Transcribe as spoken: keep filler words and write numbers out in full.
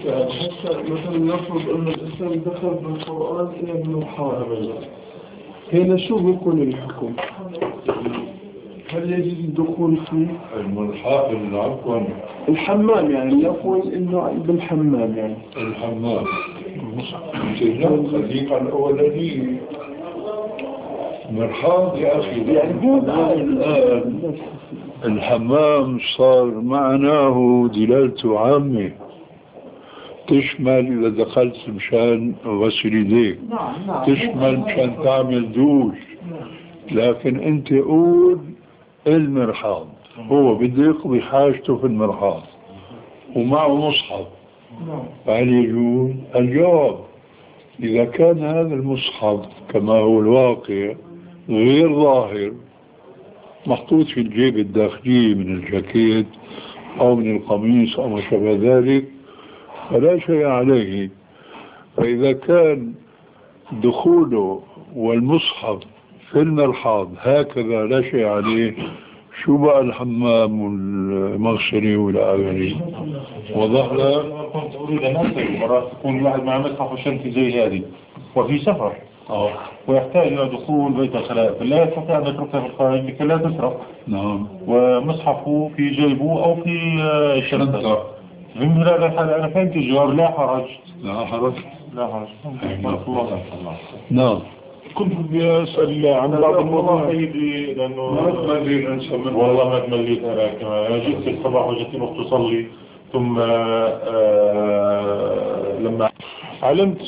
يعني حتى مثلا نفرض أن الإنسان دخل بالقرآن إلى المحاربة، هنا شو بيكون الحكم؟ هل يجب الدخول فيه؟ الملحق عفوا الحمام يعني نقول إنه بالحمام يعني الحمام خليك على الأولانية مرحاض يا أخي. يعني هو الآن الحمام صار معناه دلالته عامة تشمل إذا دخلت مشان غسل يديك، تشمل مشان تعمل دوش، لكن أنت قول المرحاض هو بده يقضي حاجته في المرحاض ومعه مصحف، فهل يجوز؟ الجواب إذا كان هذا المصحف كما هو الواقع غير ظاهر محطوط في الجيب الداخلي من الجاكيت أو من القميص أو ما شابه ذلك فلا شيء عليه. فإذا كان دخوله والمصحف في المرحاض هكذا لا شيء عليه، شو بقى الحمام والمغسلة والآخرين؟ وضح لك؟ كنت أريد أن أسأل مرات يكون الواحد مع مصحف وشنطة زي هذه وفي سفر أوه. ويحتاج إلى دخول بيت الخلاء فلا يستطيع أن يتركها في الخارج لكي لا تسرق. نعم. ومصحفه في جيبه أو في الشنطة. من هذا الحال أنا فهمت الجواب لا حرج. لا حرج. لا حرج. نعم. كنت بدي أسأل عن بعض المواضيع سيدي لأنه ما تمليت والله ما تمليت أنا كمان. أنا جيت الصباح وجدت الأخت تصلي ثم آه لما علمت